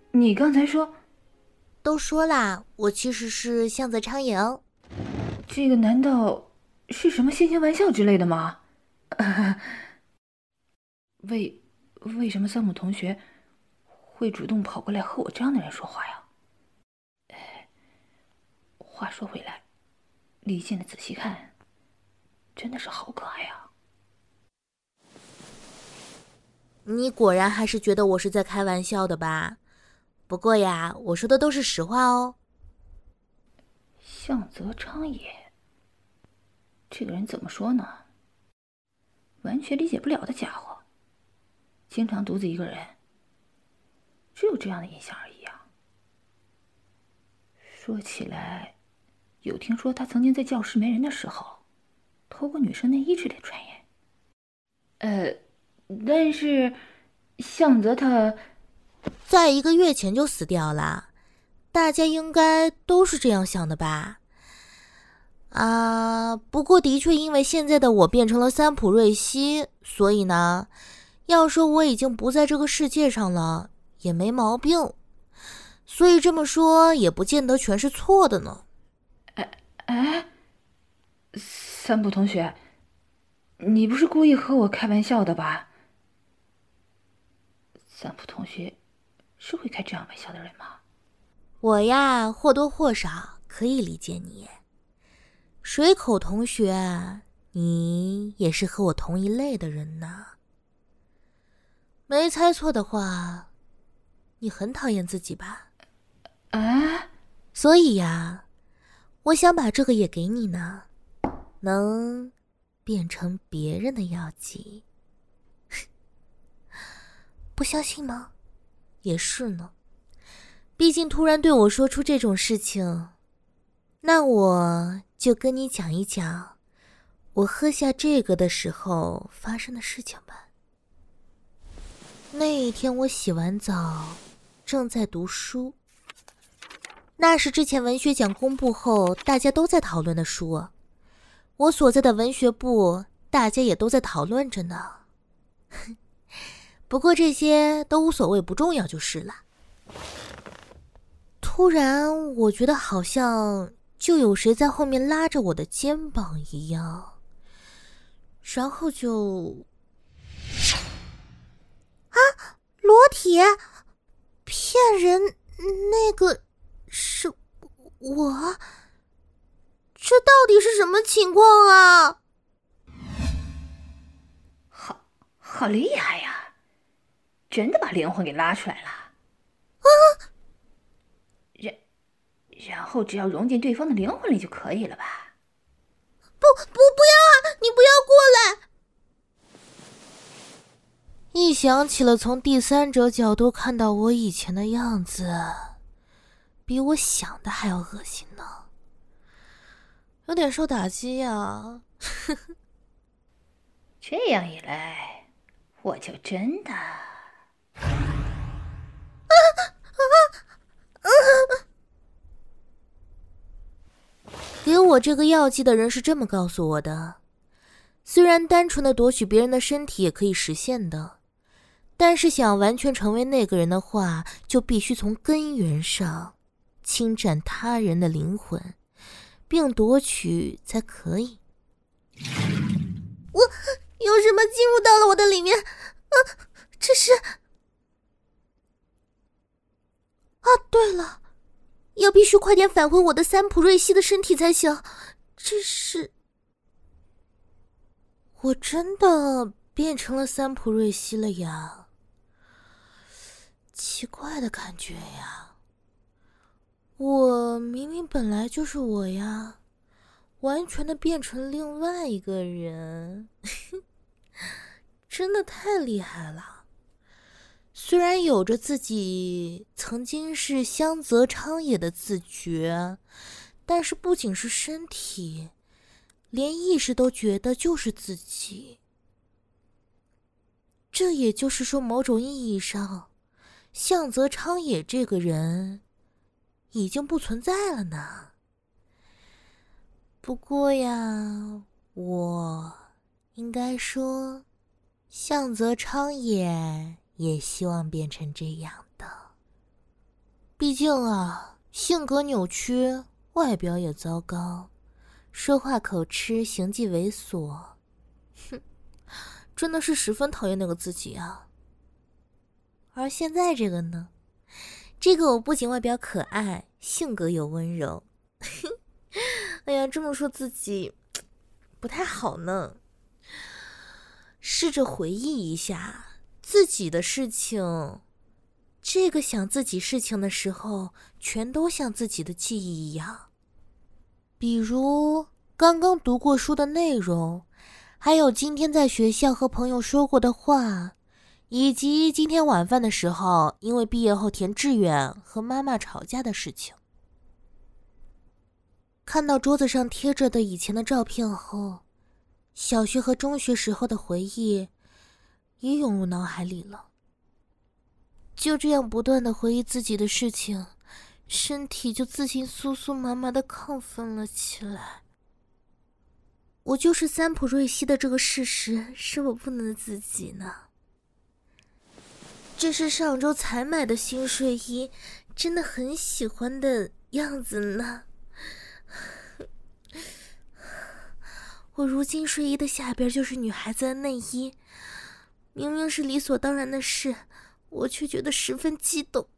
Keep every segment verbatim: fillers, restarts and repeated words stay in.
你刚才说…… 都说啦，我其实是向泽昌也哦。 这个难道是什么新型玩笑之类的吗？为为什么桑姆同学会主动跑过来和我这样的人说话呀？话说回来，离近了仔细看，真的是好可爱啊！ 你果然还是觉得我是在开玩笑的吧？不过呀，我说的都是实话哦。 向泽昌也，这个人怎么说呢？完全理解不了的家伙，经常独自一个人，只有这样的印象而已啊。说起来，有听说他曾经在教室没人的时候，偷过女生内衣之类的传言。呃，但是向泽他在一个月前就死掉了，大家应该都是这样想的吧？啊，不过的确因为现在的我变成了三浦瑞希，所以呢，要说我已经不在这个世界上了，也没毛病。所以这么说也不见得全是错的呢。 哎哎，三浦同学，你不是故意和我开玩笑的吧？三浦同学是会开这样玩笑的人吗？ 我呀，或多或少可以理解你。水口同学，你也是和我同一类的人呢。没猜错的话，你很讨厌自己吧？ 啊？ 所以呀，我想把这个也给你呢，能变成别人的药剂。不相信吗？也是呢，毕竟突然对我说出这种事情，那我就跟你讲一讲我喝下这个的时候发生的事情吧。那一天我洗完澡正在读书，那是之前文学奖公布后大家都在讨论的书，我所在的文学部大家也都在讨论着呢。不过这些都无所谓，不重要就是了。突然我觉得好像就有谁在后面拉着我的肩膀一样，然后就……啊，裸体！骗人！那个是我？这到底是什么情况啊？ 好好厉害呀！真的把灵魂给拉出来了。 啊！ 然然后只要融进对方的灵魂里就可以了吧？ 不不不要啊！你不要过来！一想起了从第三者角度看到我以前的样子，比我想的还要恶心呢，有点受打击呀。 这样一来，我就真的……啊啊啊！给我这个药剂的人是这么告诉我的：虽然单纯的夺取别人的身体也可以实现的，但是想完全成为那个人的话，就必须从根源上侵占他人的灵魂，并夺取才可以。我有什么进入到了我的里面？啊，这是……啊，对了，要必须快点返回我的三浦瑞希的身体才行。这是……我真的变成了三浦瑞希了呀，奇怪的感觉呀。我明明本来就是我呀，完全的变成另外一个人。真的太厉害了。虽然有着自己曾经是香泽昌也的自觉，但是不仅是身体，连意识都觉得就是自己。这也就是说，某种意义上，向泽昌也这个人已经不存在了呢。不过呀，我应该说，向泽昌也也希望变成这样的。 毕竟啊，性格扭曲，外表也糟糕，说话口吃，行迹猥琐，哼，真的是十分讨厌那个自己啊。而现在这个呢，这个我不仅外表可爱，性格又温柔。哎呀，这么说自己不太好呢。试着回忆一下自己的事情，这个想自己事情的时候，全都像自己的记忆一样。比如刚刚读过书的内容，还有今天在学校和朋友说过的话，以及今天晚饭的时候因为毕业后填志愿和妈妈吵架的事情。看到桌子上贴着的以前的照片后，小学和中学时候的回忆也涌入脑海里了。就这样不断的回忆自己的事情，身体就自行酥酥麻麻的亢奋了起来。我就是三浦瑞希的这个事实是我不能自己呢。这是上周才买的新睡衣，真的很喜欢的样子呢。我如今睡衣的下边就是女孩子的内衣，明明是理所当然的事，我却觉得十分激动。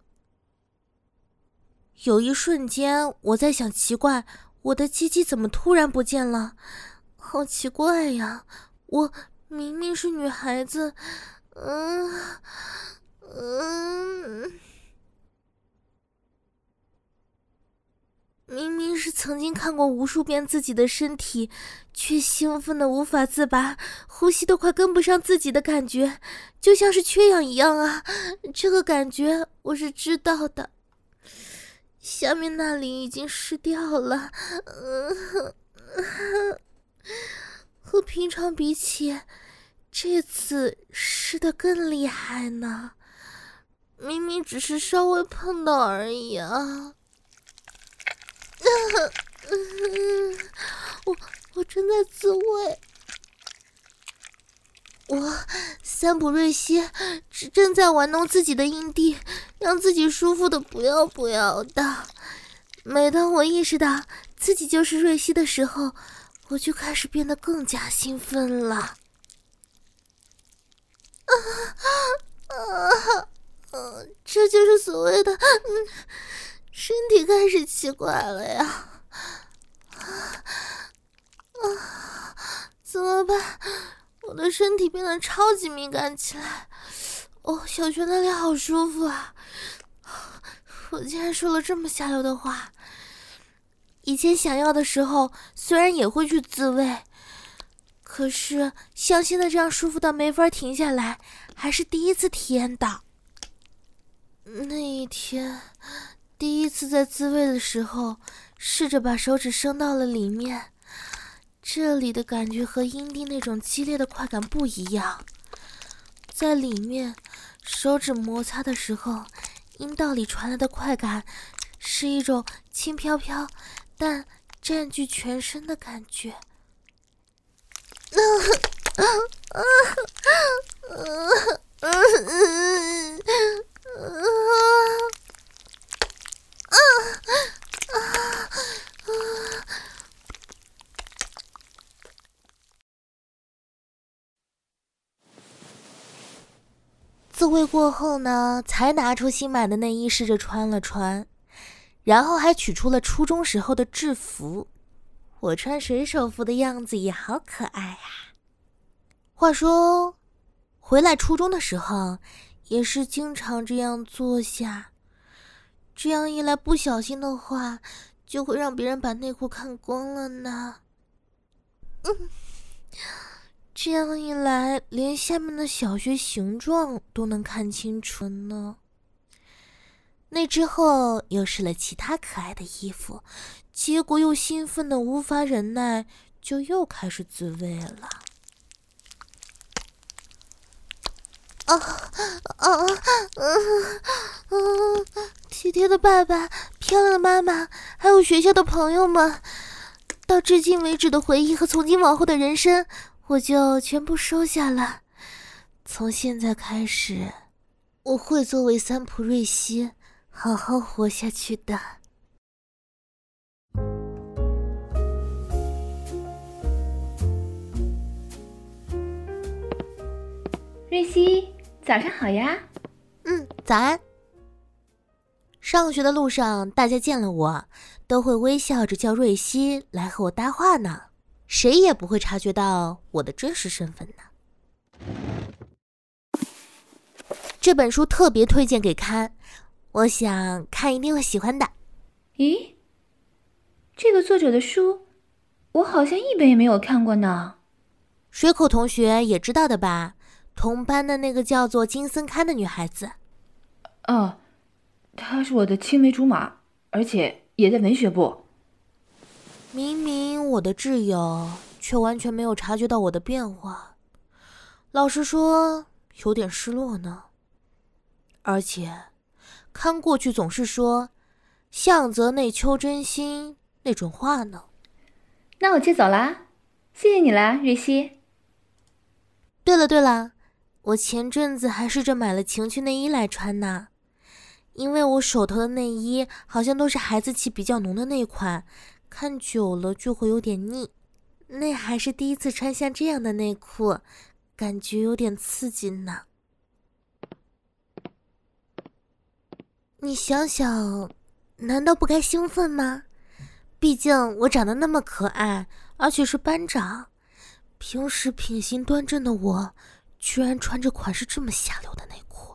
有一瞬间我在想，奇怪，我的鸡鸡怎么突然不见了？好奇怪呀，我明明是女孩子，嗯嗯，明明是曾经看过无数遍自己的身体，却兴奋的无法自拔，呼吸都快跟不上自己的感觉，就像是缺氧一样啊！这个感觉我是知道的，下面那里已经湿掉了，嗯，和平常比起，这次湿得更厉害呢。明明只是稍微碰到而已啊！我我正在自慰，我三浦瑞希正在玩弄自己的阴蒂，让自己舒服的不要不要的。每当我意识到自己就是瑞希的时候，我就开始变得更加兴奋了。啊啊啊！这就是所谓的，嗯，身体开始奇怪了呀。啊，怎么办？我的身体变得超级敏感起来。哦，小泉那里好舒服啊！我竟然说了这么下流的话。以前想要的时候，虽然也会去自慰，可是像现在这样舒服到没法停下来，还是第一次体验到。那一天，第一次在自慰的时候，试着把手指伸到了里面，这里的感觉和阴蒂那种激烈的快感不一样。在里面，手指摩擦的时候，阴道里传来的快感是一种轻飘飘但占据全身的感觉。自慰过后呢，才拿出新买的内衣试着穿了穿，然后还取出了初中时候的制服。我穿水手服的样子也好可爱啊。话说回来初中的时候也是经常这样做下，这样一来不小心的话就会让别人把内裤看光了呢。嗯，这样一来连下面的小学形状都能看清楚呢。那之后又试了其他可爱的衣服，结果又兴奋的无法忍耐，就又开始自慰了。啊啊啊！嗯，体贴的爸爸，漂亮的妈妈，还有学校的朋友们，到至今为止的回忆和从今往后的人生，我就全部收下了。从现在开始，我会作为三浦瑞希好好活下去的。 瑞希，早上好呀。 嗯，早安。上学的路上，大家见了我都会微笑着叫瑞希来和我搭话呢，谁也不会察觉到我的真实身份呢。这本书特别推荐给看，我想看一定会喜欢的。 咦，这个作者的书我好像一本也没有看过呢。 水口同学也知道的吧，同班的那个叫做金森刊的女孩子。 哦，她是我的青梅竹马，而且也在文学部。 明明我的挚友却完全没有察觉到我的变化，老实说有点失落呢。而且看过去总是说向泽内秋真心那种话呢。 那我接走啦，谢谢你啦，瑞希。 对了对了，我前阵子还试着买了情趣内衣来穿呢，因为我手头的内衣好像都是孩子气比较浓的那款，看久了就会有点腻。那还是第一次穿像这样的内裤，感觉有点刺激呢。你想想，难道不该兴奋吗？毕竟我长得那么可爱，而且是班长，平时品行端正的我居然穿着款式这么下流的内裤。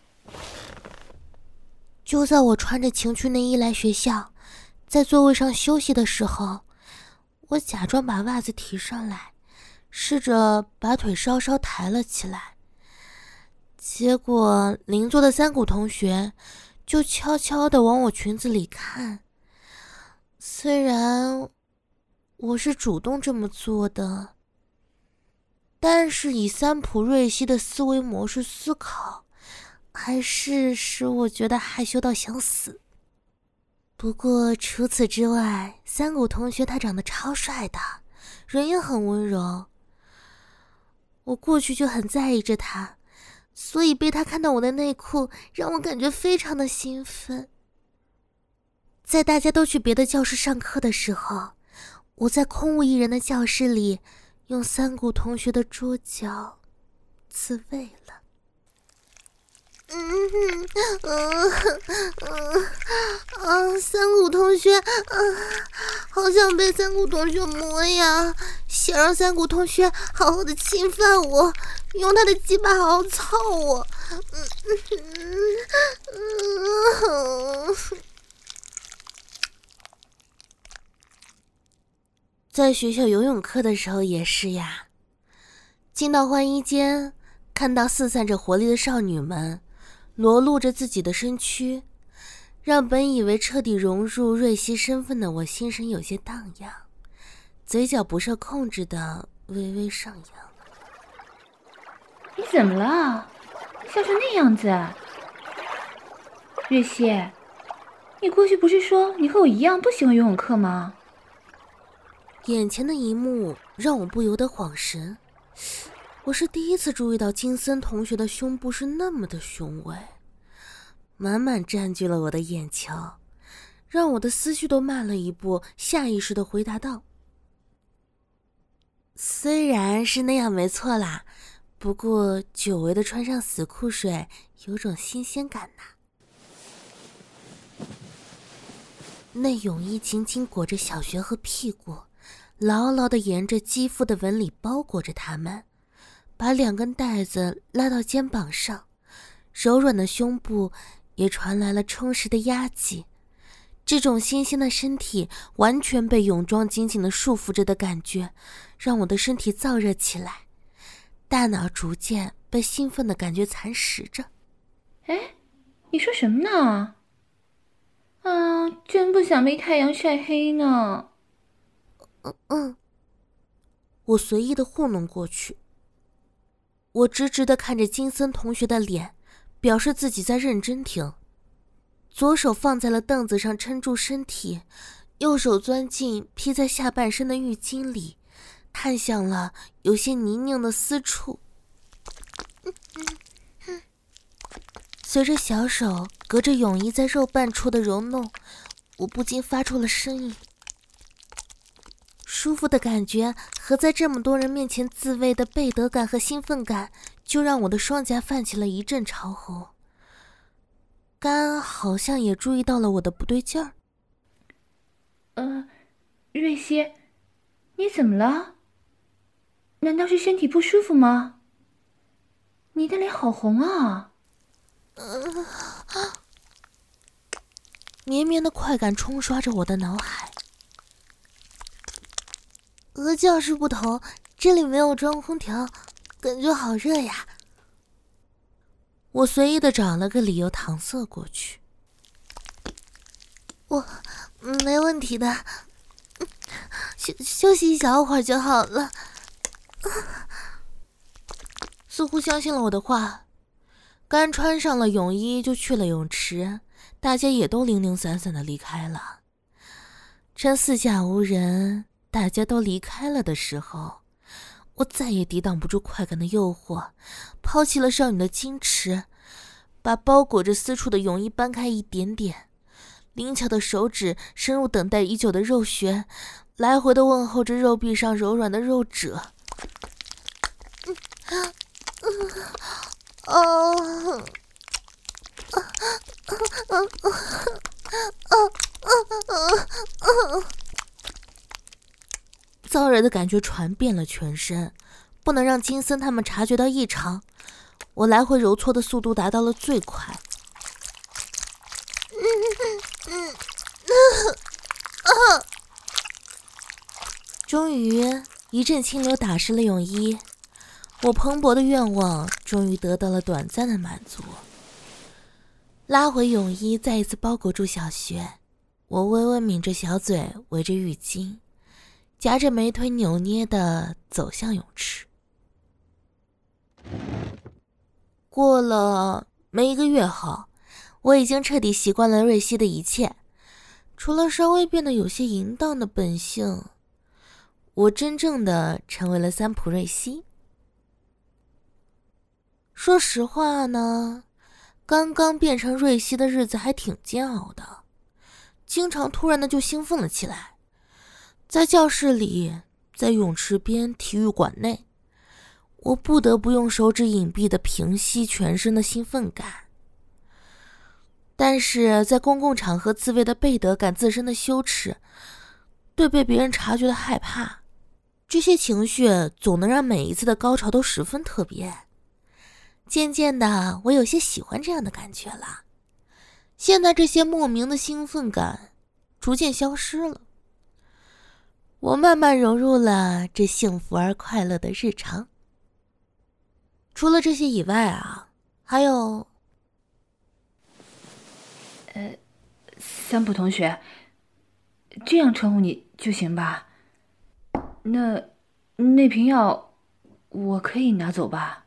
就在我穿着情趣内衣来学校，在座位上休息的时候，我假装把袜子提上来，试着把腿稍稍抬了起来，结果邻座的三谷同学就悄悄地往我裙子里看。虽然我是主动这么做的，但是以三浦瑞希的思维模式思考，还是使我觉得害羞到想死。不过除此之外，三谷同学他长得超帅的，人也很温柔。我过去就很在意着他，所以被他看到我的内裤，让我感觉非常的兴奋。在大家都去别的教室上课的时候，我在空无一人的教室里，用三谷同学的桌角自慰了。嗯哼，嗯嗯嗯，三谷同学，嗯，好想被三谷同学摸呀！想让三谷同学好好的侵犯我，用他的鸡巴好好操我。嗯嗯嗯嗯。在学校游泳课的时候也是呀，进到换衣间，看到四散着活力的少女们裸露着自己的身躯，让本以为彻底融入瑞希身份的我心神有些荡漾，嘴角不受控制的微微上扬。 你怎么了？笑成那样子？瑞希，你过去不是说你和我一样不喜欢游泳课吗？ 眼前的一幕让我不由得恍神，我是第一次注意到金森同学的胸部是那么的雄伟，满满占据了我的眼球，让我的思绪都慢了一步，下意识地回答道：虽然是那样没错啦，不过久违的穿上死裤水有种新鲜感呐。那泳衣紧紧裹着小穴和屁股，牢牢地沿着肌肤的纹理包裹着它们，把两根带子拉到肩膀上，柔软的胸部也传来了充实的压挤。这种新鲜的身体完全被泳装紧紧地束缚着的感觉，让我的身体燥热起来，大脑逐渐被兴奋的感觉蚕食着。 哎，你说什么呢？啊，真不想被太阳晒黑呢。 嗯嗯，我随意的糊弄过去。我直直的看着金森同学的脸，表示自己在认真听。左手放在了凳子上撑住身体，右手钻进披在下半身的浴巾里，探向了有些泥泞的私处。 随着小手隔着泳衣在肉瓣处的揉弄，我不禁发出了声音。舒服的感觉和在这么多人面前自慰的背德感和兴奋感，就让我的双颊泛起了一阵潮红。甘好像也注意到了我的不对劲儿。 呃，瑞希，你怎么了？难道是身体不舒服吗？你的脸好红啊！ 呃，绵绵的快感冲刷着我的脑海。和教室不同，这里没有装空调，感觉好热呀。我随意的找了个理由搪塞过去。我没问题的，休休息一小会儿就好了。似乎相信了我的话，刚穿上了泳衣就去了泳池，大家也都零零散散的离开了。趁四下无人，大家都离开了的时候，我再也抵挡不住快感的诱惑，抛弃了少女的矜持，把包裹着私处的泳衣搬开一点点，灵巧的手指深入等待已久的肉穴，来回的问候着肉壁上柔软的肉褶。哦，燥热的感觉传遍了全身，不能让金森他们察觉到异常。我来回揉搓的速度达到了最快。终于，一阵清流打湿了泳衣，我蓬勃的愿望终于得到了短暂的满足。拉回泳衣，再一次包裹住小穴，我微微抿着小嘴，围着浴巾，夹着美腿扭捏地走向泳池。过了没一个月后，我已经彻底习惯了瑞希的一切，除了稍微变得有些淫荡的本性，我真正的成为了三浦瑞希。说实话呢，刚刚变成瑞希的日子还挺煎熬的，经常突然的就兴奋了起来，在教室里，在泳池边、体育馆内，我不得不用手指隐蔽的平息全身的兴奋感。但是在公共场合自慰的背德感、自身的羞耻，对被别人察觉的害怕，这些情绪总能让每一次的高潮都十分特别。渐渐的，我有些喜欢这样的感觉了。现在这些莫名的兴奋感逐渐消失了，我慢慢融入了这幸福而快乐的日常。除了这些以外啊，还有…… 呃，三浦同学，这样称呼你就行吧？那那瓶药我可以拿走吧？